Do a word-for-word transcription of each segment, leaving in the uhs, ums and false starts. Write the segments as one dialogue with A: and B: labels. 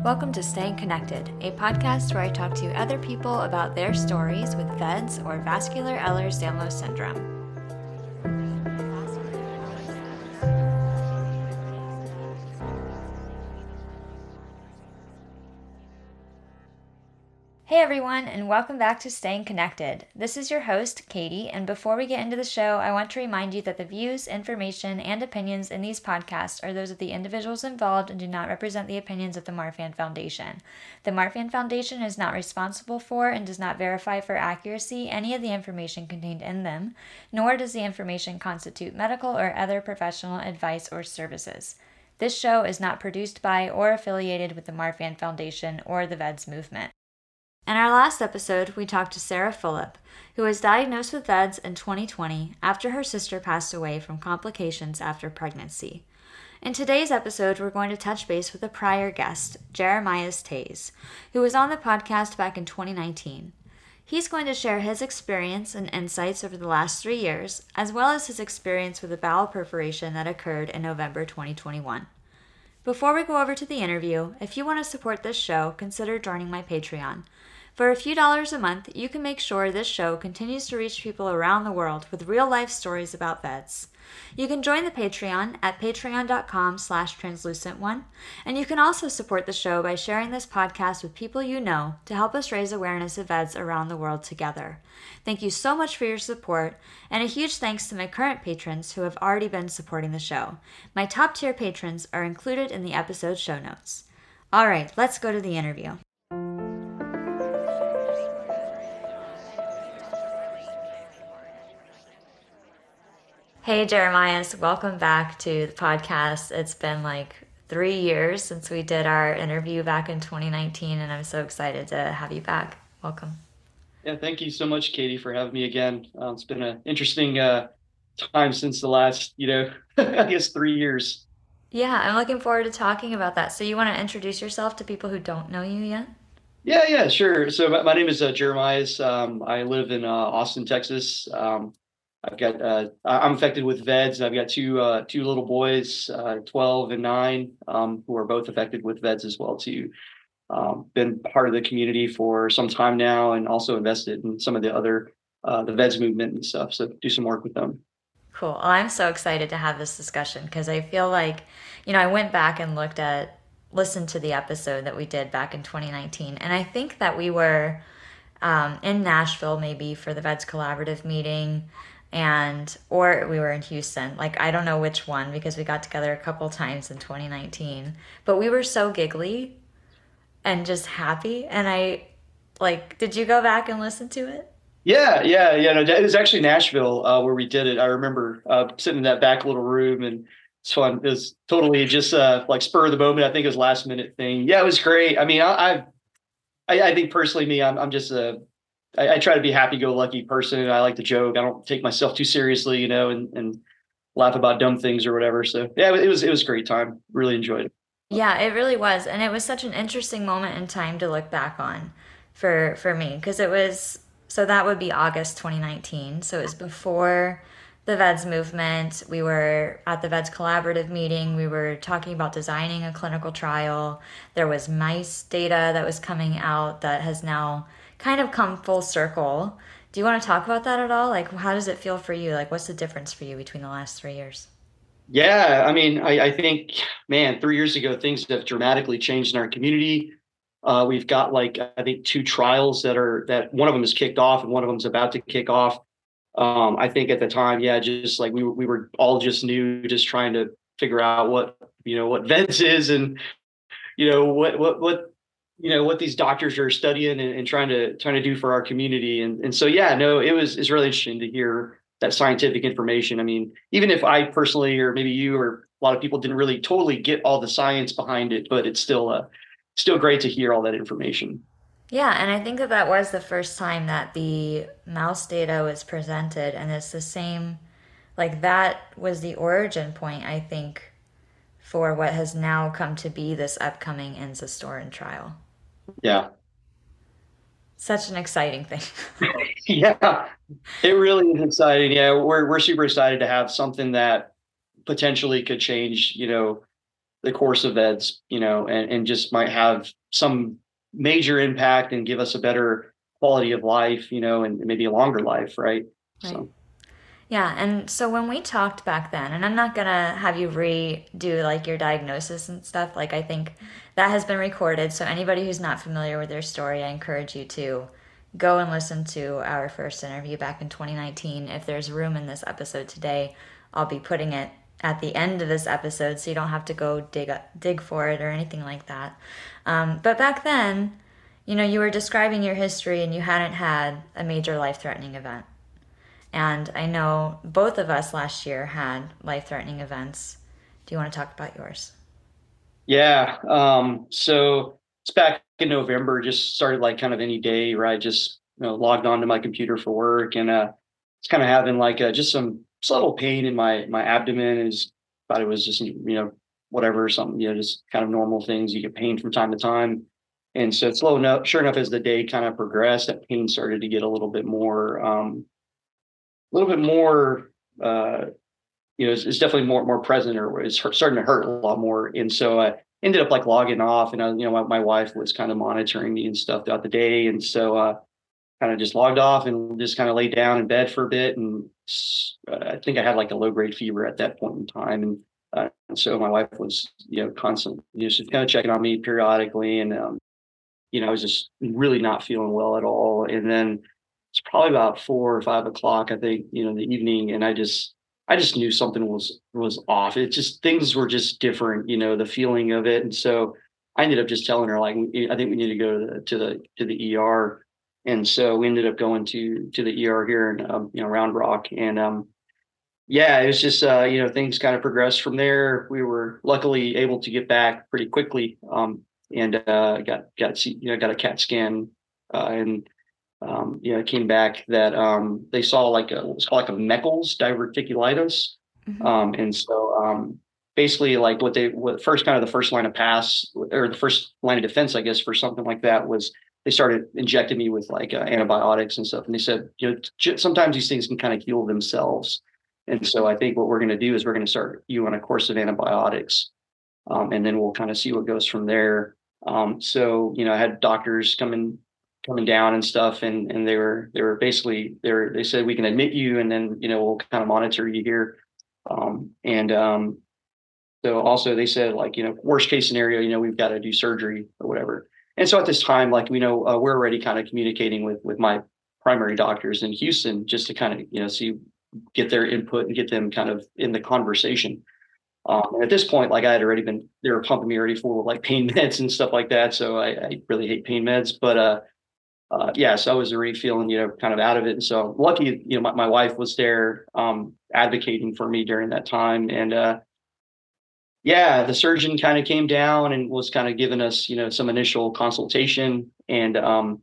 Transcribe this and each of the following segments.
A: Welcome to Staying Connected, a podcast where I talk to other people about their stories with V E D S or vascular Ehlers-Danlos syndrome. Hey everyone, and welcome back to Staying Connected. This is your host, Katie, and before we get into the show, I want to remind you that the views, information, and opinions in these podcasts are those of the individuals involved and do not represent the opinions of the Marfan Foundation. The Marfan Foundation is not responsible for and does not verify for accuracy any of the information contained in them, nor does the information constitute medical or other professional advice or services. This show is not produced by or affiliated with the Marfan Foundation or the V E D S movement. In our last episode, we talked to Sarah Fulop, who was diagnosed with V E D S in twenty twenty after her sister passed away from complications after pregnancy. In today's episode, we're going to touch base with a prior guest, Jeremias Tays, who was on the podcast back in twenty nineteen. He's going to share his experience and insights over the last three years, as well as his experience with a bowel perforation that occurred in November twenty twenty-one. Before we go over to the interview, if you want to support this show, consider joining my Patreon. For a few dollars a month, you can make sure this show continues to reach people around the world with real-life stories about V E D S. You can join the Patreon at patreon.com slash translucent1, and you can also support the show by sharing this podcast with people you know to help us raise awareness of V E D S around the world together. Thank you so much for your support, and a huge thanks to my current patrons who have already been supporting the show. My top-tier patrons are included in the episode show notes. All right, let's go to the interview. Hey, Jeremias, welcome back to the podcast. It's been like three years since we did our interview back in twenty nineteen, and I'm so excited to have you back. Welcome.
B: Yeah, thank you so much, Katie, for having me again. Uh, it's been an interesting uh, time since the last, you know, I guess three years.
A: Yeah, I'm looking forward to talking about that. So you want to introduce yourself to people who don't know you yet?
B: Yeah, yeah, sure. So my, my name is uh, Jeremias. Um, I live in uh, Austin, Texas. Um, I've got uh, I- I'm affected with V E D S. I've got two uh, two little boys, uh, twelve and nine, um, who are both affected with V E D S as well too. Um, been part of the community for some time now, and also invested in some of the other uh, the V E D S movement and stuff. So do some work with them.
A: Cool. Well, I'm so excited to have this discussion because I feel like, you know, I went back and looked at, listened to the episode that we did back in twenty nineteen, and I think that we were um, in Nashville maybe for the V E D S collaborative meeting, and or we were in Houston. Like, I don't know which one because we got together a couple times in twenty nineteen, but we were so giggly and just happy. And I, like, did you go back and listen to it?
B: Yeah, yeah, yeah. No, it was actually Nashville uh, where we did it. I remember uh, sitting in that back little room, and it's fun. It was totally just uh, like spur of the moment. I think it was last minute thing. Yeah, it was great. I mean, I, I, I think personally, me, I'm, I'm just a, I, I try to be a happy-go-lucky person. I like to joke. I don't take myself too seriously, you know, and and laugh about dumb things or whatever. So yeah, it was it was a great time. Really enjoyed it.
A: Yeah, it really was. And it was such an interesting moment in time to look back on for for me because it was, so that would be August twenty nineteen. So it was before the V E D S movement. We were at the V E D S collaborative meeting. We were talking about designing a clinical trial. There was mice data that was coming out that has now kind of come full circle. Do you want to talk about that at all? Like, how does it feel for you? Like, what's the difference for you between the last three years?
B: Yeah, I mean, I, I think, man, three years ago, things have dramatically changed in our community. Uh, we've got like, I think two trials that are, that one of them is kicked off and one of them is about to kick off. Um, I think at the time, yeah, just like we were, we were all just new, just trying to figure out what, you know, what V E D S is and, you know, what, what, what, you know, what these doctors are studying and, and trying to, trying to do for our community. And, and so, yeah, no, it was, it's really interesting to hear that scientific information. I mean, even if I personally, or maybe you or a lot of people didn't really totally get all the science behind it, but it's still, uh, still great to hear all that information.
A: Yeah, and I think that that was the first time that the mouse data was presented, and it's the same, like that was the origin point, I think, for what has now come to be this upcoming enzastaurin trial.
B: Yeah.
A: Such an exciting thing.
B: Yeah, it really is exciting. Yeah, we're we're super excited to have something that potentially could change, you know, the course of VEDS, you know, and, and just might have some major impact and give us a better quality of life, you know, and maybe a longer life, right?
A: Right.
B: So.
A: Yeah, and so when we talked back then, and I'm not gonna have you redo like your diagnosis and stuff, like I think that has been recorded. So anybody who's not familiar with your story, I encourage you to go and listen to our first interview back in twenty nineteen. If there's room in this episode today, I'll be putting it at the end of this episode, so you don't have to go dig dig for it or anything like that. Um, but back then, you know, you were describing your history, and you hadn't had a major life threatening event. And I know both of us last year had life threatening events. Do you want to talk about yours?
B: Yeah. Um, so it's back in November, just started like kind of any day, right? Just, you know, logged onto my computer for work, and uh it's kind of having like uh, just some subtle pain in my my abdomen. Is thought it was just, you know, whatever, something, you know, just kind of normal things. You get pain from time to time. And so it's slow enough, sure enough, as the day kind of progressed, that pain started to get a little bit more um a little bit more uh you know, it's, it's definitely more more present, or it's hurt, starting to hurt a lot more. And so I ended up like logging off, and I, you know, my, my wife was kind of monitoring me and stuff throughout the day, and so uh, kind of just logged off and just kind of laid down in bed for a bit. And uh, I think I had like a low grade fever at that point in time, and, uh, and so my wife was, you know, constantly, you know, she's kind of checking on me periodically, and um, you know, I was just really not feeling well at all. And then it's probably about four or five o'clock, I think, you know, in the evening, and I just I just knew something was was off. It just things were just different, you know, the feeling of it. And so I ended up just telling her, like, I think we need to go to the to the to the E R. And so we ended up going to to the E R here in, um, you know, Round Rock. And um yeah, it was just, uh, you know, things kind of progressed from there. We were luckily able to get back pretty quickly, um, and uh, got got you know got a CAT scan, uh, and um, you know, it came back that um, they saw like a what's called like a Meckel's diverticulitis,
A: Mm-hmm.
B: um, and so um, basically like what they what first kind of the first line of pass, or the first line of defense, I guess, for something like that was they started injecting me with like uh, antibiotics and stuff, and they said, you know, j- sometimes these things can kind of heal themselves. And so I think what we're going to do is we're going to start you on a course of antibiotics, um, and then we'll kind of see what goes from there. Um, so you know, I had doctors coming coming down and stuff, and and they were they were basically they were they said we can admit you, and then, you know, we'll kind of monitor you here. Um, and um, so also they said, like, you know, worst case scenario, you know, we've got to do surgery or whatever. And so at this time, like, we know, uh, we're already kind of communicating with with my primary doctors in Houston, just to kind of, you know, see, get their input and get them kind of in the conversation. Um, and at this point, like, I had already been, they were pumping me already full of like pain meds and stuff like that. So I, I really hate pain meds, but uh, uh, yeah, so I was already feeling, you know, kind of out of it. And so lucky, you know, my, my wife was there, um, advocating for me during that time. And uh, yeah, the surgeon kind of came down and was kind of giving us, you know, some initial consultation. And um,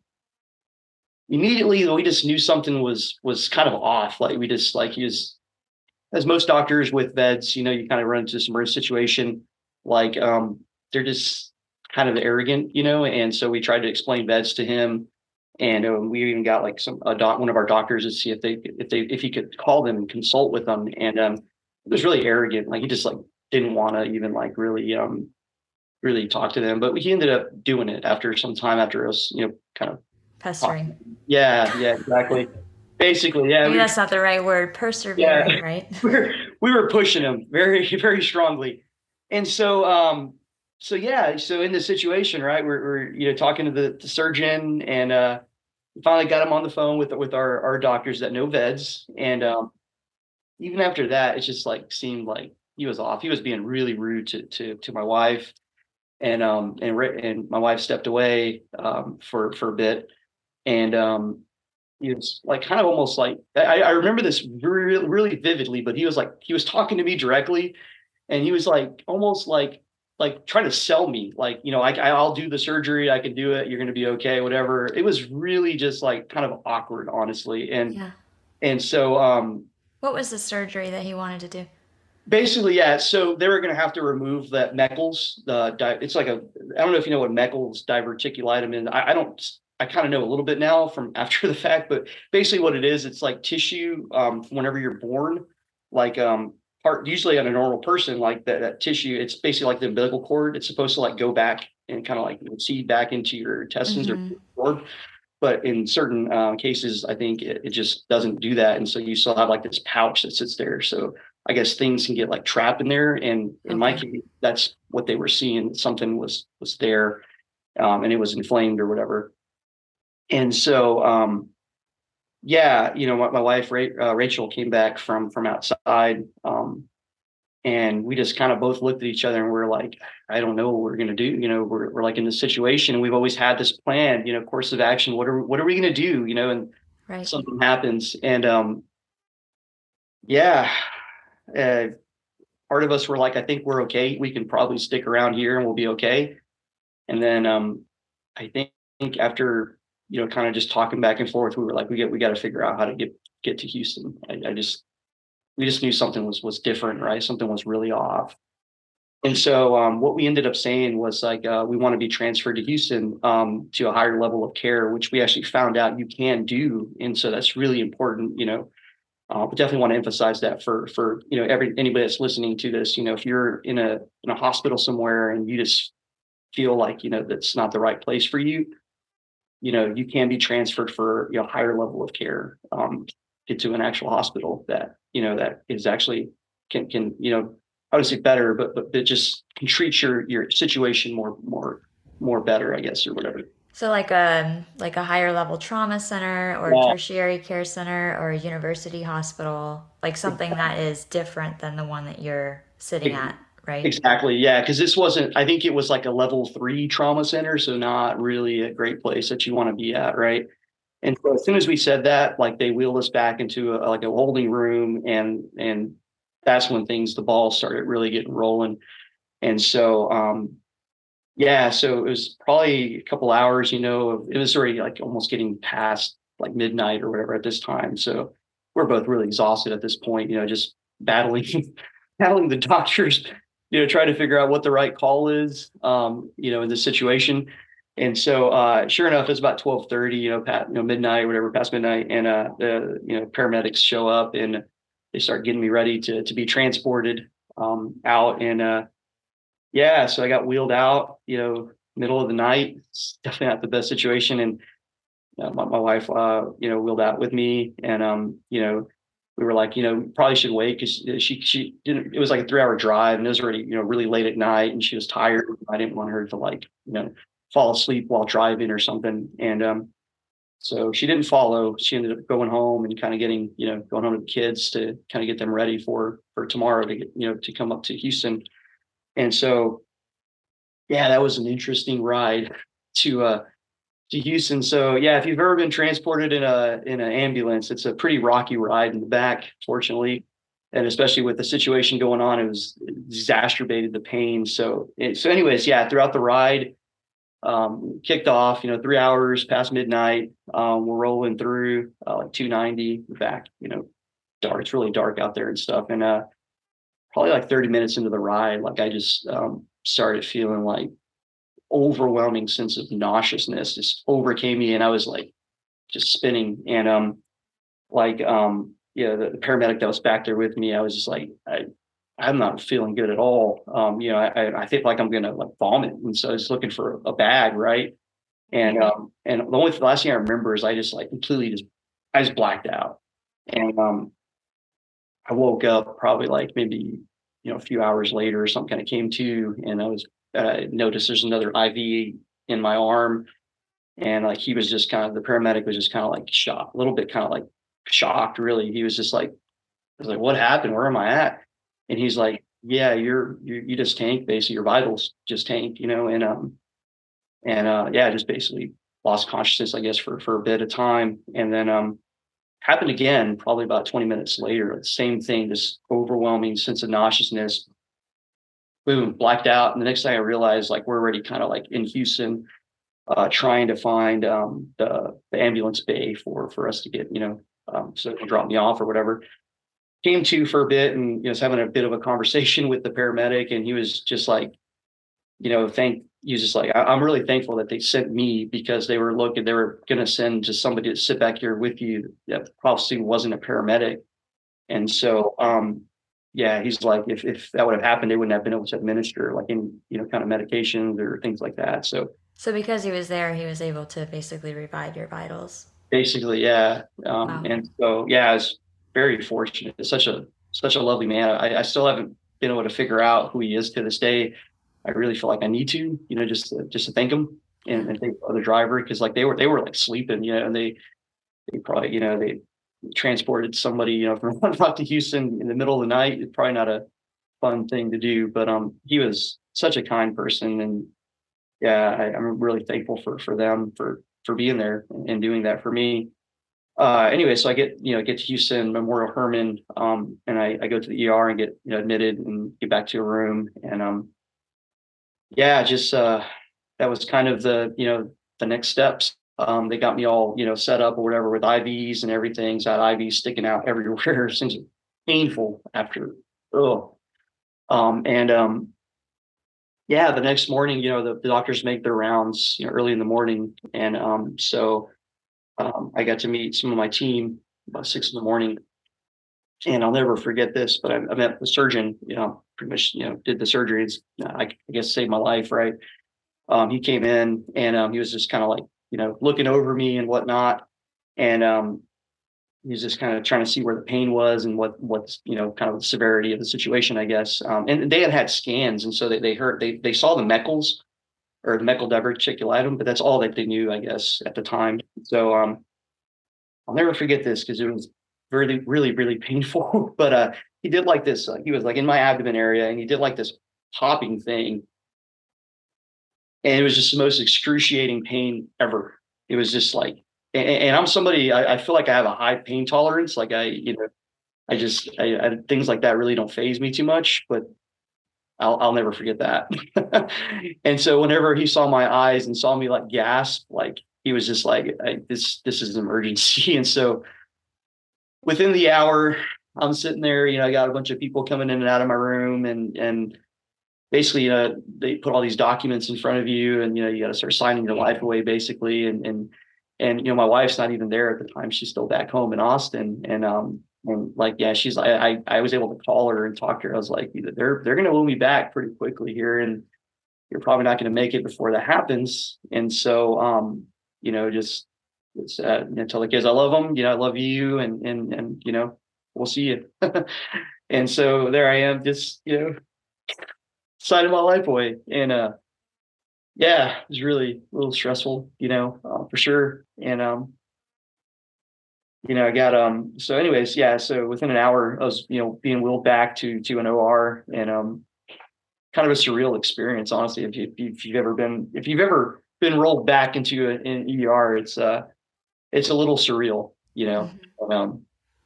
B: immediately we just knew something was was kind of off. Like, we just, like, he was, as most doctors with vets, you know, you kind of run into some emergency situation, like, um, they're just kind of arrogant, you know. And so we tried to explain vets to him, and um, we even got like some a doc, one of our doctors, to see if they if they if he could call them and consult with them. And um, it was really arrogant. Like, he just like didn't want to even like really um really talk to them. But he ended up doing it after some time, after us, you know, kind of
A: Pestering.
B: talking. Yeah, yeah, exactly. Basically, yeah,
A: Maybe
B: we
A: that's not the right word.
B: yeah,
A: Persevering, right?
B: we were we were pushing him very very strongly. And so um so yeah, so in this situation, right, we're, we're you know, talking to the, the surgeon, and uh we finally got him on the phone with with our our doctors that know veds. And um even after that, it just like seemed like he was off. He was being really rude to to to my wife. And um and and my wife stepped away um for for a bit. And um he was like kind of almost like, I, I remember this really, really vividly, but he was like, he was talking to me directly, and he was like almost like like trying to sell me, like, you know, I, I'll do the surgery, I can do it, you're going to be okay, whatever. It was really just like kind of awkward, honestly. And
A: Yeah.
B: and so um
A: What was the surgery that he wanted to do?
B: basically, yeah, so they were going to have to remove that Meckel's. The di- it's like a, I don't know if you know what Meckel's diverticulitis is. I, I don't. I kind of know a little bit now from after the fact, but basically what it is, it's like tissue, um, whenever you're born, like um, part, usually on a normal person, like that, that tissue, it's basically like the umbilical cord. It's supposed to like go back and kind of like seed back into your intestines or
A: Mm-hmm.
B: cord. But in certain uh, cases, I think it, it just doesn't do that. And so you still have like this pouch that sits there. So I guess things can get like trapped in there. And in my
A: Okay.
B: case, that's what they were seeing. Something was was there, um, and it was inflamed or whatever. And so, um, yeah, you know, my, my wife Ra- uh, Rachel came back from from outside, um, and we just kind of both looked at each other and we're like, I don't know what we're gonna do. You know, we're we're like in this situation, and we've always had this plan, you know, course of action. What are what are we gonna do? You know, and
A: Right.
B: something happens, and um, yeah, uh, part of us were like, I think we're okay. We can probably stick around here and we'll be okay. And then um, I think after you know, kind of just talking back and forth, we were like, we get we got to figure out how to get get to Houston. I, I just we just knew something was was different, right? Something was really off. And so um, what we ended up saying was like, uh, we want to be transferred to Houston um, to a higher level of care, which we actually found out you can do. And so that's really important, you know. Uh, but definitely want to emphasize that for for you know every anybody that's listening to this, you know, if you're in a in a hospital somewhere and you just feel like you know that's not the right place for you, you know, you can be transferred for you know higher level of care, um, get to an actual hospital that you know that is actually can can you know I would say better, but but that just can treat your your situation more more more better, I guess, or whatever.
A: So like a like a higher level trauma center or
B: Yeah,
A: tertiary care center or a university hospital, like something that is different than the one that you're sitting
B: ex-
A: at, right?
B: exactly. Yeah, because this wasn't. I think it was like a level three trauma center, so not really a great place that you want to be at, right? And so as soon as we said that, like they wheeled us back into a, like a holding room, and and that's when things the ball started really getting rolling. And so um yeah, so it was probably a couple hours, you know, it was already like almost getting past like midnight or whatever at this time. So we're both really exhausted at this point, you know, just battling battling the doctors, you know, trying to figure out what the right call is, um, you know, in this situation. And so uh sure enough, it's about twelve thirty, you know, pat, you know, midnight, whatever, past midnight, and uh the you know, paramedics show up and they start getting me ready to to be transported um out. And uh yeah, so I got wheeled out, you know, middle of the night. It's definitely not the best situation. And uh, my, my wife, uh, you know, wheeled out with me, and um, you know, we were like, you know, probably should wait because she she didn't. It was like a three hour drive, and it was already you know really late at night, and she was tired. I didn't want her to like you know fall asleep while driving or something. And um, so she didn't follow. She ended up going home and kind of getting you know going home to the kids to kind of get them ready for for tomorrow to get you know to come up to Houston. And so yeah, that was an interesting ride to uh to Houston. So yeah, if you've ever been transported in a in an ambulance, it's a pretty rocky ride in the back, fortunately. And especially with the situation going on, it was it exacerbated the pain. So it, so anyways, yeah, throughout the ride, um, kicked off, you know, three hours past midnight. Um, we're rolling through uh, like two ninety back, you know, dark. It's really dark out there and stuff. And uh probably like thirty minutes into the ride, like I just um started feeling like overwhelming sense of nauseousness just overcame me, and I was like just spinning. And um like um yeah, the, the paramedic that was back there with me, I was just like I I'm not feeling good at all. Um, you know, I I feel like I'm gonna like vomit, and so I was looking for a bag, right? And um and the only the last thing I remember is I just like completely just I just blacked out. And um I woke up probably like maybe you know a few hours later or something, kind of came to, and I was uh, noticed there's another I V in my arm. And like he was just kind of the paramedic was just kind of like shocked, a little bit kind of like shocked, really. He was just like, I was like, what happened? Where am I at? And he's like, yeah, you're you, you just tanked, basically your vitals just tanked, you know. And um and uh yeah, just basically lost consciousness, I guess, for for a bit of time. And then um happened again probably about twenty minutes later, the same thing, this overwhelming sense of nauseousness. Boom, blacked out. And the next thing I realized, like we're already kind of like in Houston, uh, trying to find um, the the ambulance bay for for us to get, you know, um, so they can drop me off or whatever. Came to for a bit, and you know, was having a bit of a conversation with the paramedic, and he was just like, you know, thank. He was just like, I, I'm really thankful that they sent me, because they were looking, they were going to send just somebody to sit back here with you that probably wasn't a paramedic. And so, um, yeah, he's like, if, if that would have happened, they wouldn't have been able to administer like any, you know, kind of medications or things like that. So
A: So because he was there, he was able to basically revive your vitals.
B: basically, yeah. Um,
A: Wow.
B: and so, yeah, I was very fortunate. It's such a, such a lovely man. I, I still haven't been able to figure out who he is to this day. I really feel like I need to, you know, just to, just to thank him
A: Yeah.
B: and, and thank the other driver. Cause like they were, they were like sleeping, you know, and they, they probably, you know, they transported somebody, you know, from up to Houston in the middle of the night. It's probably not a fun thing to do, but, um, he was such a kind person. And yeah, I, I'm really thankful for, for them for, for being there and doing that for me. Uh, anyway, so I get, you know, get to Houston Memorial Hermann, um, and I, I go to the E R and get, you know, admitted and get back to a room. And, um, yeah, just, uh, that was kind of the, you know, the next steps. Um, they got me all, you know, set up or whatever with I Vs and everything. So I had I Vs sticking out everywhere. Things painful after, oh, um, and, um, yeah, the next morning, you know, the, the doctors make their rounds, you know, early in the morning. And, um, so, um, I got to meet some of my team about six in the morning. And I'll never forget this, but I, I met the surgeon, you know, pretty much, you know, did the surgery. It's, I, I guess, saved my life, right? Um, he came in and um, he was just kind of like, you know, looking over me and whatnot. And um, he was just kind of trying to see where the pain was and what, what's, you know, kind of the severity of the situation, I guess. Um, and they had had scans. And so they, they heard, they, they saw the Meckles or the Meckel diverticulitis, but that's all that they knew, I guess, at the time. So um, I'll never forget this because it was really, really, really painful. But uh, he did like this. Uh, he was like in my abdomen area, and he did like this popping thing, and it was just the most excruciating pain ever. It was just like, and, and I'm somebody I, I feel like I have a high pain tolerance. Like I, you know, I just I, I, things like that really don't phase me too much. But I'll I'll never forget that. And so whenever he saw my eyes and saw me like gasp, like he was just like, I, this this is an emergency. And so within the hour, I'm sitting there, you know, I got a bunch of people coming in and out of my room, and and basically, uh, they put all these documents in front of you, and you know, you got to start signing your life away, basically. And and and you know, my wife's not even there at the time; she's still back home in Austin. And um, and like, yeah, she's like, I I was able to call her and talk to her. I was like, they're they're going to will me back pretty quickly here, and you're probably not going to make it before that happens. And so, um, you know, just it's, uh, you know, tell the kids I love them. You know, I love you, and and and you know, we'll see you. And so there I am, just you know, signing my life away. And uh, yeah, it was really a little stressful, you know, uh, for sure. And um, you know, I got um. So, anyways, yeah. So within an hour, I was, you know, being wheeled back to to an O R, and um, kind of a surreal experience, honestly. If you if you've ever been if you've ever been rolled back into an, an E R, it's uh, it's a little surreal, you know.
A: Mm-hmm.
B: Um,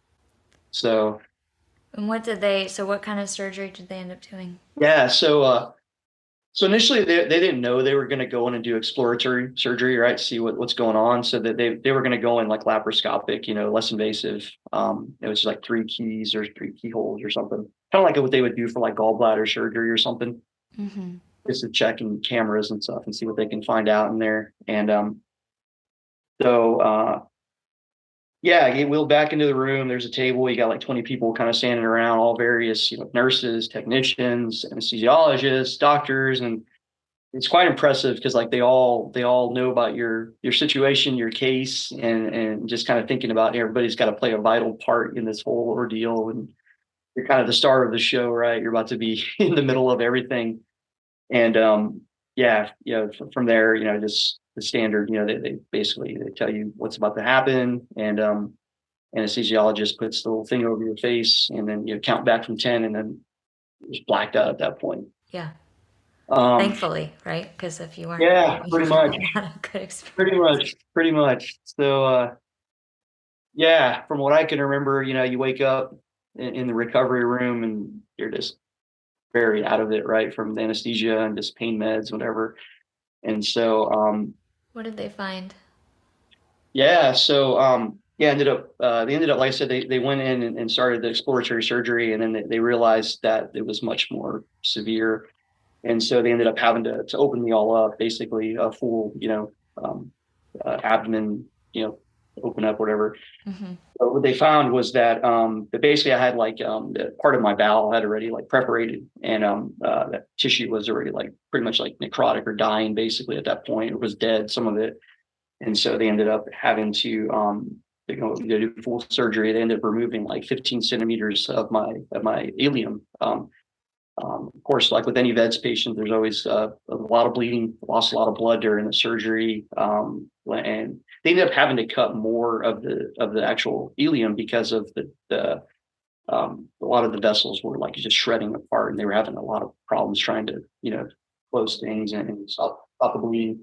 B: so
A: And what did they, so what kind of surgery did they end up doing?
B: yeah, so uh, So initially, they, they didn't know they were going to go in and do exploratory surgery, right? See what, what's going on. So that they, they were going to go in like laparoscopic, you know, less invasive. Um, it was like three keys or three keyholes or something, kind of like what they would do for like gallbladder surgery or something,
A: Mm-hmm.
B: just to check in cameras and stuff and see what they can find out in there. And um, so uh, yeah, I get wheeled back into the room. There's a table. You got like twenty people kind of standing around, all various, you know, nurses, technicians, anesthesiologists, doctors, and it's quite impressive because like they all they all know about your your situation, your case, and and just kind of thinking about everybody's got to play a vital part in this whole ordeal. And you're kind of the star of the show, right? You're about to be in the middle of everything. And um yeah, you know, f- from there, you know, just the standard, you know, they, they basically they tell you what's about to happen. And um anesthesiologist puts the little thing over your face, and then you count back from ten, and then just blacked out at that point.
A: Yeah.
B: um
A: Thankfully, right? Because if you weren't,
B: yeah,
A: you
B: pretty
A: would
B: much.
A: have had a good
B: Pretty
A: experience.
B: much, pretty much. So, uh, yeah, from what I can remember, you know, you wake up in, in the recovery room and you're just very out of it, right? From the anesthesia and just pain meds, whatever. And so, um,
A: What did they find?
B: yeah, so, um, yeah, ended up, uh, they ended up, like I said, they, they went in and, and started the exploratory surgery, and then they, they realized that it was much more severe. And so they ended up having to, to open me all up, basically a full, you know, um, uh, abdomen, you know, open up, whatever.
A: Mm-hmm.
B: But what they found was that um, that basically I had like um, part of my bowel had already like perforated, and um, uh, that tissue was already like pretty much like necrotic or dying basically at that point. It was dead, some of it, and so they ended up having to um, you know do full surgery. They ended up removing like fifteen centimeters of my of my ileum. Um, um, of course, like with any veds patient, there's always uh, a lot of bleeding, lost a lot of blood during the surgery, um, and they ended up having to cut more of the of the actual ileum because of the the um, a lot of the vessels were like just shredding apart, and they were having a lot of problems trying to you know close things and, and stop stop the bleeding.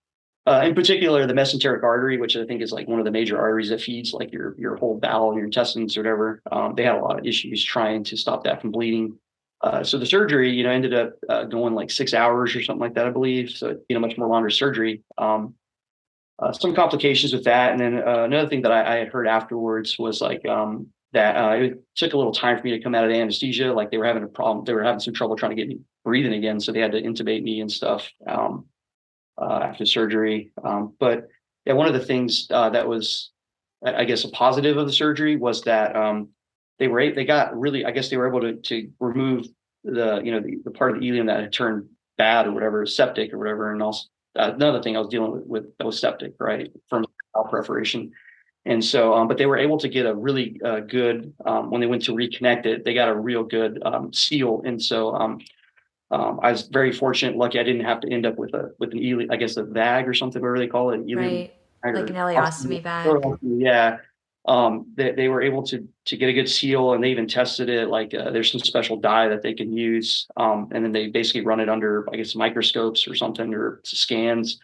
B: Uh, in particular, the mesenteric artery, which I think is like one of the major arteries that feeds like your your whole bowel, your intestines, or whatever. Um, they had a lot of issues trying to stop that from bleeding. Uh, so the surgery, you know, ended up uh, going like six hours or something like that, I believe. So you know, much more longer surgery. Um, uh, some complications with that, and then uh, another thing that I, I had heard afterwards was like um, that uh, it took a little time for me to come out of the anesthesia. Like they were having a problem, they were having some trouble trying to get me breathing again, so they had to intubate me and stuff. Um, uh, after surgery. Um, but yeah, one of the things uh, that was, I guess, a positive of the surgery was that um, they were they got really, I guess, they were able to to remove the you know the, the part of the ileum that had turned bad or whatever, septic or whatever, and also uh, another thing I was dealing with, with that was septic, right, from bowel perforation. And so, um, but they were able to get a really uh, good um, when they went to reconnect it. They got a real good um, seal, and so um, um, I was very fortunate, lucky. I didn't have to end up with a with an ileum, I guess a V A G or something, whatever they call it, ileum
A: Right.
B: bag
A: Like an
B: or
A: ileostomy bag.
B: yeah. Um, they they were able to to get a good seal, and they even tested it. Like uh, there's some special dye that they can use, um, and then they basically run it under, I guess, microscopes or something or scans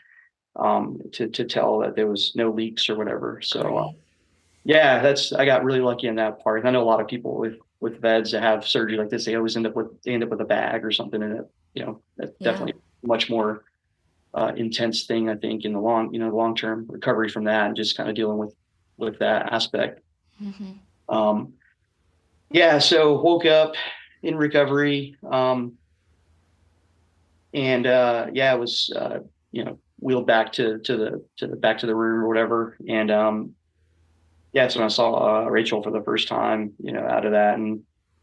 B: um, to to tell that there was no leaks or whatever. So uh,
A: Great.
B: yeah, that's I got really lucky in that part. I know a lot of people with with veds that have surgery like this, they always end up with they end up with a bag or something in it. You know, that's
A: Yeah.
B: definitely much more uh, intense thing, I think, in the long, you know, long term recovery from that, and just kind of dealing with with that aspect.
A: Mm-hmm.
B: Um, yeah, so woke up in recovery, um, and uh, yeah, it was uh, you know wheeled back to to the to the back to the room or whatever, and um, yeah, that's when I saw uh, Rachel for the first time, you know, out of that, and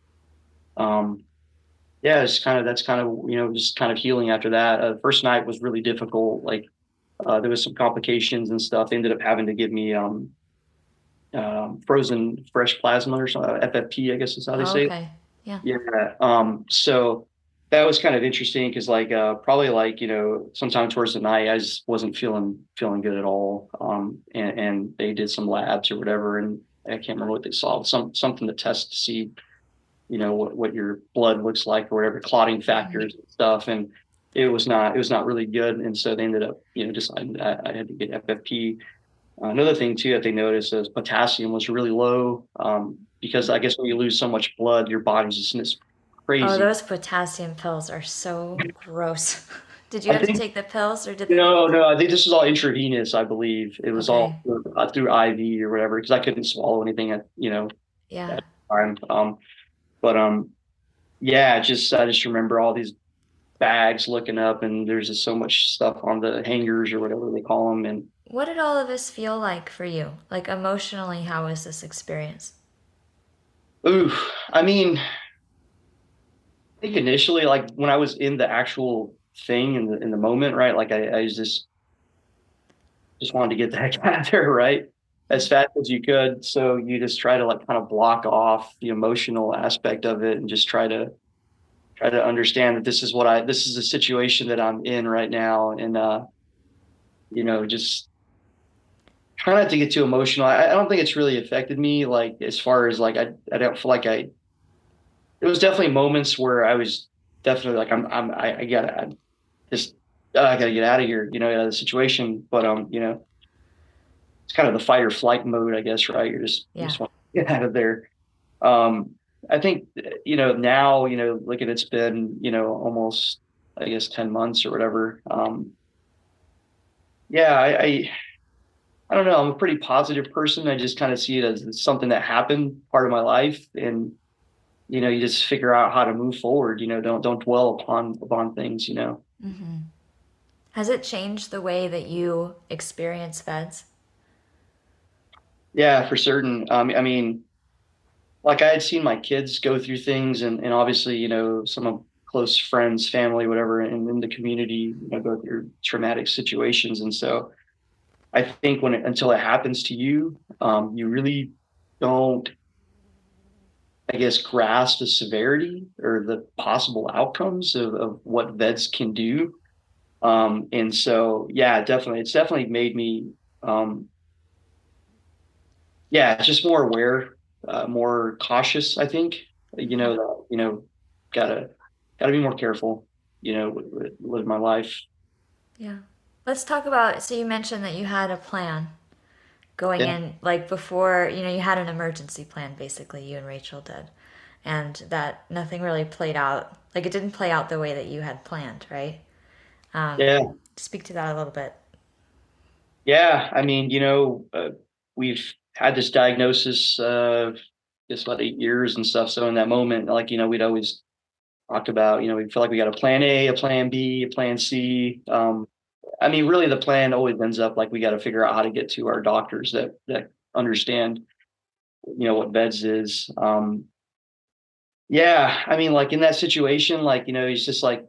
B: um, yeah, it's kind of that's kind of you know just kind of healing after that. Uh, the first night was really difficult. Like uh, there was some complications and stuff. They ended up having to give me um, um, frozen fresh plasma or something, F F P, I guess is how they
A: Oh,
B: say it.
A: okay. Yeah.
B: Yeah. Um, so that was kind of interesting because like uh, probably like you know sometime towards the night I just wasn't feeling feeling good at all. Um, and, and they did some labs or whatever, and I can't remember what they saw. Some something to test to see you know what, what your blood looks like or whatever clotting
A: Mm-hmm.
B: factors and stuff, and it was not it was not really good, and so they ended up you know deciding that I had to get F F P. Uh, another thing too that they noticed is potassium was really low, um, because I guess when you lose so much blood your body's just in this
A: Oh,
B: crazy.
A: those potassium pills are so gross. Did you
B: I
A: have to
B: think
A: take the pills or did
B: no no I think this was all intravenous. I believe it was all
A: Okay.
B: uh, through I V or whatever because I couldn't swallow anything at you know
A: Yeah.
B: at the time. Um, but um yeah, just I just remember all these bags looking up, and there's just so much stuff on the hangers or whatever they call them. And
A: What did all of this feel like for you? Like emotionally, how was this experience?
B: ooh, I mean, I think initially, like when I was in the actual thing in the in the moment, right? Like I, I just just wanted to get the heck out of there, right? As fast as you could. So you just try to like kind of block off the emotional aspect of it and just try to try to understand that this is what I this is the situation that I'm in right now. And uh, you know, just try not to get too emotional. I, I don't think it's really affected me like as far as like I I don't feel like I there was definitely moments where I was definitely like I'm I'm I, I gotta I just uh, I gotta get out of here, you know, out of the situation. But um, you know, it's kind of the fight or flight mode, I guess, right? You're just you
A: Yeah.
B: just want to get out of there. Um, I think you know now, you know, look at it's been you know almost I guess ten months or whatever. Um, yeah, I, I I don't know. I'm a pretty positive person. I just kind of see it as something that happened, part of my life, and you know, you just figure out how to move forward. You know, don't don't dwell upon upon things. You know,
A: Mm-hmm. Has it changed the way that you experience feds?
B: Yeah, for certain. Um, I mean, like I had seen my kids go through things, and, and obviously, you know, some of close friends, family, whatever, and in the community, you know, go through traumatic situations. And so I think when it, until it happens to you, um, you really don't, I guess, grasp the severity or the possible outcomes of, of what vets can do. Um, and so, yeah, definitely, it's definitely made me, um, yeah, it's just more aware, uh, more cautious, I think, you know, that, you know, gotta, gotta be more careful, you know, with, with, with my life.
A: Yeah. Let's talk about, so you mentioned that you had a plan going
B: Yeah.
A: in, like before, you know, you had an emergency plan basically, you and Rachel did, and that nothing really played out, like it didn't play out the way that you had planned, right? Um,
B: Yeah.
A: Speak to that a little bit.
B: Yeah. I mean, you know, uh, we've had this diagnosis, uh, just about eight years and stuff. So in that moment, like, you know, we'd always talk about, you know, we feel like we got a plan A, a plan B, a plan C. Um, I mean, really the plan always ends up like we got to figure out how to get to our doctors that, that understand, you know, what veds is. Um, yeah. I mean, like in that situation, like, you know, it's just like,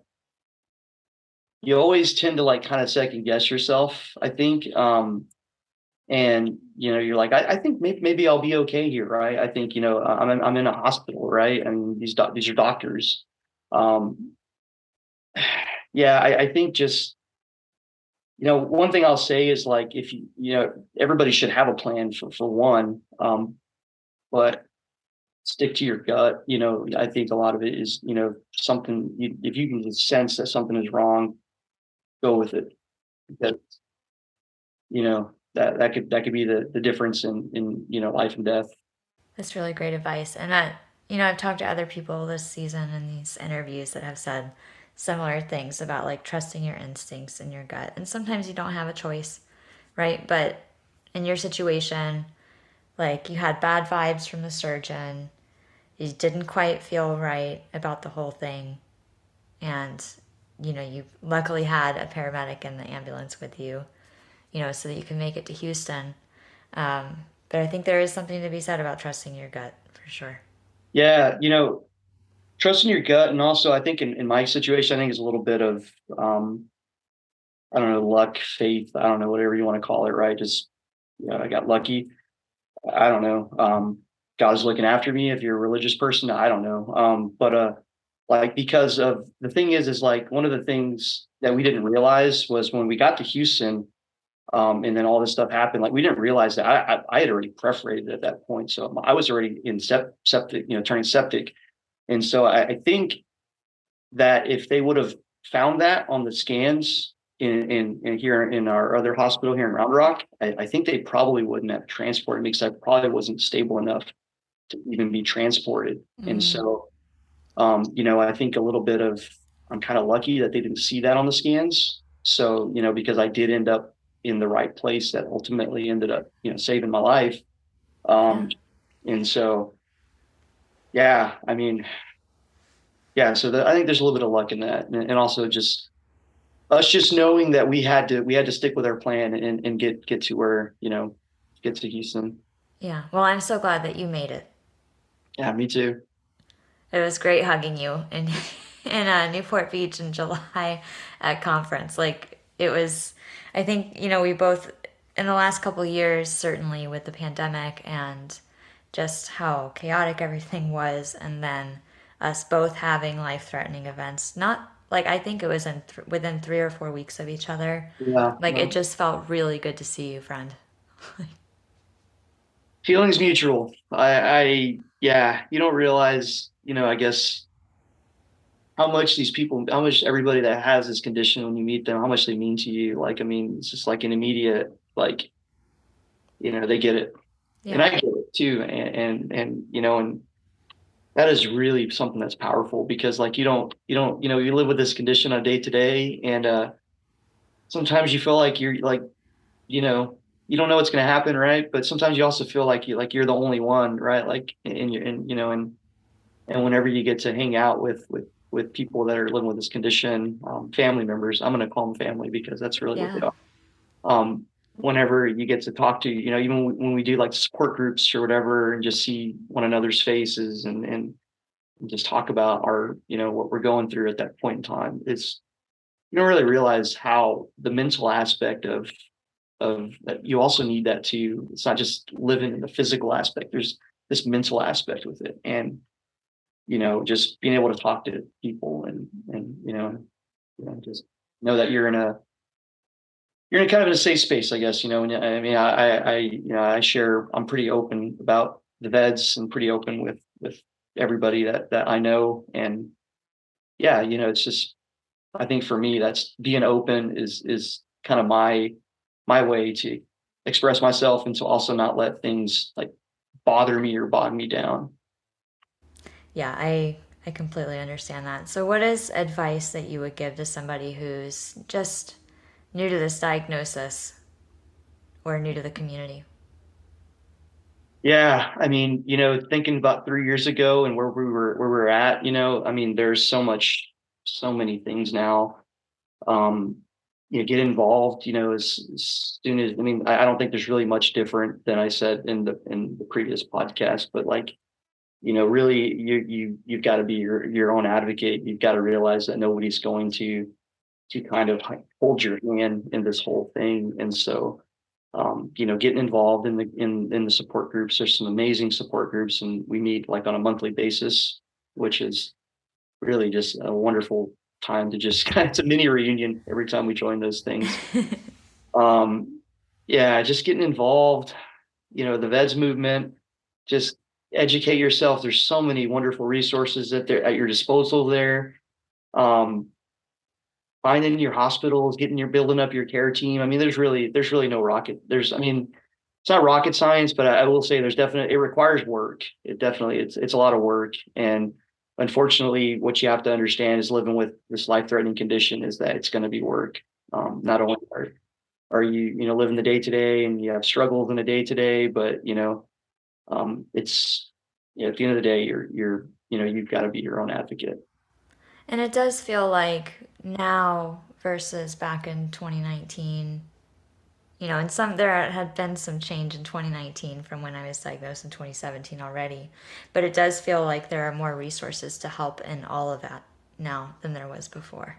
B: you always tend to like kind of second guess yourself, I think. Um, and you know, you're like, I, I think maybe maybe I'll be okay here, right? I think, you know, I'm in, I'm in a hospital, right? And these doc- these are doctors. Um, yeah, I, I think just, you know, one thing I'll say is like if you you know, everybody should have a plan for for one, um, but stick to your gut. You know, I think a lot of it is, you know, something you, if you can just sense that something is wrong, go with it. Because you know that that could that could be the the difference in in you know life and death.
A: That's really great advice. And that, you know, I've talked to other people this season in these interviews that have said similar things about like trusting your instincts and your gut. And sometimes you don't have a choice, right? But in your situation, like you had bad vibes from the surgeon, you didn't quite feel right about the whole thing. And, you know, you luckily had a paramedic in the ambulance with you, you know, so that you can make it to Houston. Um, but I think there is something to be said about trusting your gut for sure.
B: Yeah, you know, trusting your gut, and also I think in, in my situation, I think is a little bit of um, I don't know, luck, faith, I don't know, whatever you want to call it, right? Just you know, I got lucky. I don't know. Um, God's looking after me. If you're a religious person, I don't know. Um, but uh, like because of the thing is, is like one of the things that we didn't realize was when we got to Houston, um, and then all this stuff happened. Like we didn't realize that I I, I had already perforated at that point, so I was already in sep- septic, you know, turning septic. And so I, I think that if they would have found that on the scans in, in, in here in our other hospital here in Round Rock, I, I think they probably wouldn't have transported me because I probably wasn't stable enough to even be transported. And
A: Mm.
B: so, um, you know, I think a little bit of I'm kind of lucky that they didn't see that on the scans. So, you know, because I did end up in the right place that ultimately ended up, you know, saving my life.
A: Yeah.
B: Um, and so, yeah, I mean, yeah, so the, I think there's a little bit of luck in that, and, and also just us just knowing that we had to we had to stick with our plan and, and get get to where you know get to Houston.
A: Yeah. Well, I'm so glad that you made it.
B: Yeah, me too.
A: It was great hugging you in in uh, Newport Beach in July at conference. Like it was, I think you know we both in the last couple of years, certainly with the pandemic and just how chaotic everything was, and then us both having life threatening events. Not like I think it was in th- within three or four weeks of each other.
B: Yeah,
A: Like it
B: well,
A: just felt really good to see you, friend.
B: feelings mutual. I, I yeah, you don't realize you know I guess how much these people, how much everybody that has this condition when you meet them, how much they mean to you. Like I mean, it's just like an immediate like you know they get it, and
A: Yeah.
B: I get it too, and and, and you know and that is really something that's powerful because like you don't you don't you know you live with this condition on a day to day and uh sometimes you feel like you're like you know you don't know what's going to happen, right? But sometimes you also feel like you like you're the only one, right? Like and you're and you know and and whenever you get to hang out with with with people that are living with this condition, um, family members, I'm going to call them family because that's really what they
A: Yeah.
B: are. um whenever you get to talk to, you know, even when we do like support groups or whatever, and just see one another's faces and, and just talk about our, you know, what we're going through at that point in time, it's, you don't really realize how the mental aspect of, of that you also need that too. It's not just living in the physical aspect. There's this mental aspect with it. And, you know, just being able to talk to people and, and, you know, you know, just know that you're in a, you're in kind of in a safe space, I guess, you know, and I mean, I, I, you know, I share, I'm pretty open about the veds and pretty open with, with everybody that, that I know. And yeah, you know, it's just, I think for me, that's being open is, is kind of my, my way to express myself and to also not let things like bother me or bog me down.
A: Yeah, I I completely understand that. So what is advice that you would give to somebody who's just new to this diagnosis or new to the community?
B: Yeah, I mean, you know, thinking about three years ago and where we were where we we're at, you know, I mean, there's so much, so many things now. Um, you know, get involved, you know, as, as soon as I mean, I, I don't think there's really much different than I said in the in the previous podcast, but like, you know, really you you you've got to be your your own advocate. You've got to realize that nobody's going to to kind of hold your hand in this whole thing. And so um, you know, getting involved in the in in the support groups. There's some amazing support groups, and we meet like on a monthly basis, which is really just a wonderful time to just kind of it's a mini reunion every time we join those things. Um, yeah, just getting involved. You know, the veds movement. Just educate yourself. There's so many wonderful resources that they're at your disposal there. Um, finding your hospitals, getting your building up your care team. I mean, there's really there's really no rocket. There's I mean, it's not rocket science, but I, I will say there's definitely it requires work. It definitely it's it's a lot of work. And unfortunately, what you have to understand is living with this life threatening condition is that it's going to be work. Um, not only are are you you know living the day to day and you have struggles in the day to day, but you know um, it's you know, at the end of the day, you're you're you know you've got to be your own advocate.
A: And it does feel like now versus back in twenty nineteen, you know, and some there had been some change in twenty nineteen from when I was diagnosed in twenty seventeen already, but it does feel like there are more resources to help in all of that now than there was before.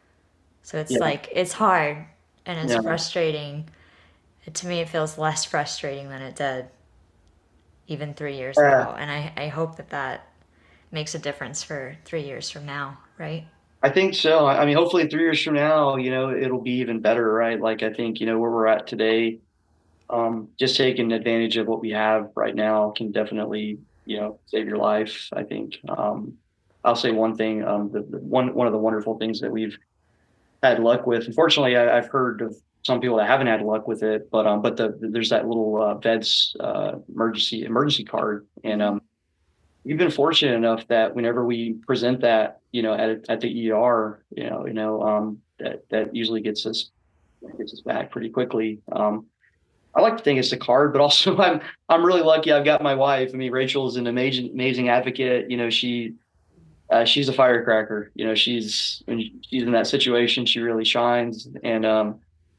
A: So it's
B: Yeah,
A: like it's hard and it's
B: yeah,
A: frustrating. To me, it feels less frustrating than it did even three years
B: uh,
A: ago, and I I hope that that makes a difference for three years from now, right?
B: I think so. I I mean, hopefully, three years from now, you know, it'll be even better, right? Like I think you know where we're at today. Um, just taking advantage of what we have right now can definitely you know save your life. I think. Um, I'll say one thing. Um, the, the one one of the wonderful things that we've had luck with. Unfortunately, I, I've heard of some people that haven't had luck with it, but um, but the, there's that little uh, Veds uh, emergency emergency card, and
A: Mm-hmm.
B: um, we've been fortunate enough that whenever we present that, you know, at at the E R, you know, you know, um, that that usually gets us gets us back pretty quickly. Um, I like to think it's the card, but also I'm I'm really lucky. I've got my wife. I mean, Rachel is an amazing amazing advocate. You know, she uh, she's a firecracker. You know, she's when she's in that situation, she really shines. And um,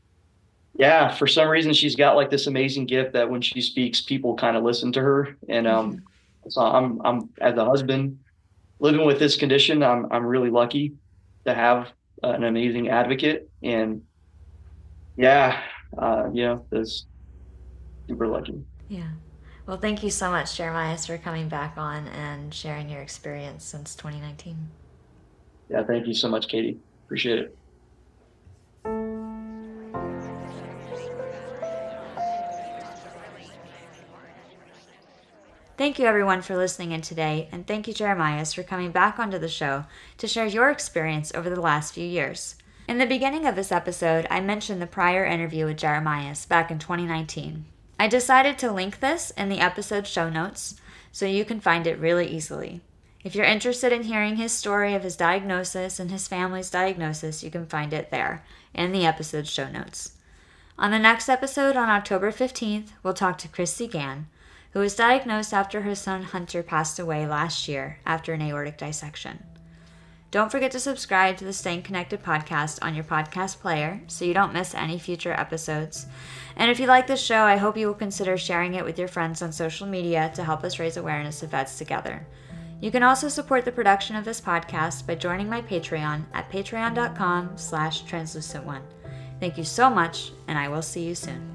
B: yeah, for some reason, she's got like this amazing gift that when she speaks, people kind of listen to her. And
A: Mm-hmm.
B: um, so I'm I'm as a husband living with this condition, I'm I'm really lucky to have uh, an amazing advocate. And yeah, uh, you know, this super lucky.
A: Yeah. Well, thank you so much, Jeremiah, for coming back on and sharing your experience since twenty nineteen.
B: Yeah, thank you so much, Katie. Appreciate it.
A: Thank you, everyone, for listening in today, and thank you, Jeremiah, for coming back onto the show to share your experience over the last few years. In the beginning of this episode, I mentioned the prior interview with Jeremiah back in twenty nineteen. I decided to link this in the episode show notes so you can find it really easily. If you're interested in hearing his story of his diagnosis and his family's diagnosis, you can find it there in the episode show notes. On the next episode on October fifteenth, we'll talk to Christy Gann, who was diagnosed after her son Hunter passed away last year after an aortic dissection. Don't forget to subscribe to the Staying Connected podcast on your podcast player so you don't miss any future episodes. And if you like this show, I hope you will consider sharing it with your friends on social media to help us raise awareness of vets together. You can also support the production of this podcast by joining my Patreon at patreon.com slash translucent one. Thank you so much, and I will see you soon.